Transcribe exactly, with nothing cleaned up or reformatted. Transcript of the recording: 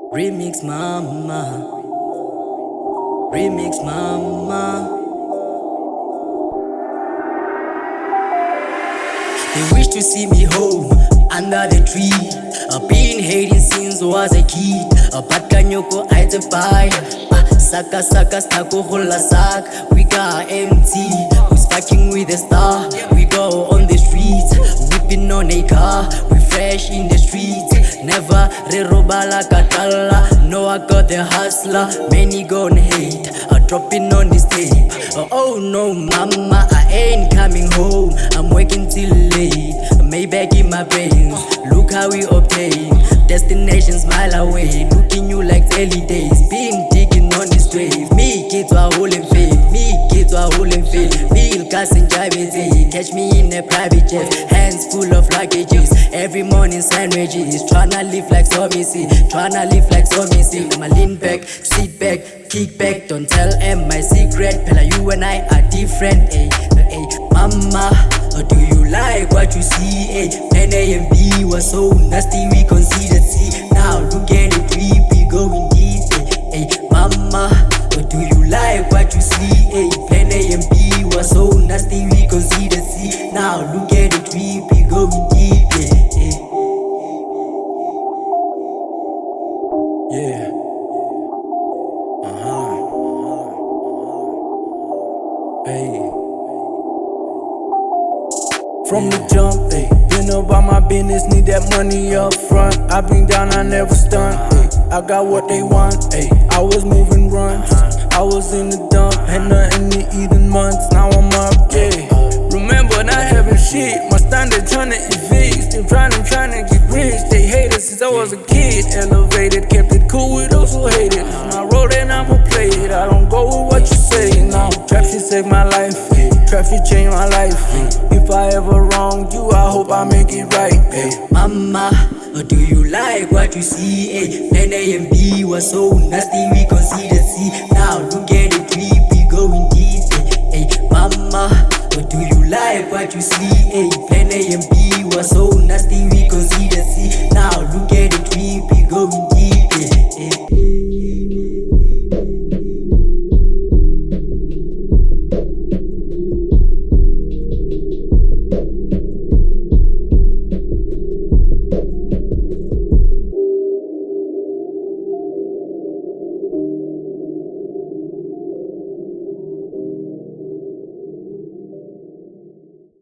Remix mama, remix mama. They wish to see me home under the tree. I've been hating since was a kid. A bad kanyoko I to buy. Saka saka stako hola sak. We got empty. Who's fucking with a star? We go on the streets, whipping on a car. We fresh in the streets. Never re robala katala. No, I got the hustler. Many gon' hate. I'm dropping on this tape. Oh, oh no, mama, I ain't coming home. I'm working till late. Maybach in my brains. Look how we obtain. Destination smile away. Looking you like early days. Being digging on this grave. Me kids are holding faith. Me kids are holding faith. Feel casting jiving. Catch me in a private jet. Hands full of luggages. Every morning sandwiches. Tryna live like Somisi. Tryna live like Somisi. I'ma lean back, sit back, kick back. Don't tell em my secret. Pella, you and I are different. Ay, ay, mama, or do you like what you see? Ay, N A and B was so nasty we considered C. Now look at it, we be going deep. Ay, ay, mama, or do you like what you see? Ay, N A and B was so nasty we considered C. Now look at it, we be going deep. Ay, ay. Yeah. Uh-huh. Hey. From the jump, ayy, been about my business, need that money up front. I been down, I never stunt, ayy, I got what they want, ayy, I was moving runs, I was in the dump, had nothing to eat in months, now I'm up, yeah. Remember not having shit, my standard tryna evict, still tryna, tryna get rich. They hated since I was a kid, elevated, kept it cool with those who hate it. It's my road and I'ma play it, I don't go with what you say now. Trap shit saved my life, trap shit changed my life. If I ever wronged you, I hope I make it right. Ay. Mama, or do you like what you see? Ay, N A and B was so nasty we considered C. Now look at it, we be going deep. Ay, ay, mama, or do you like what you see? Ay, N A and B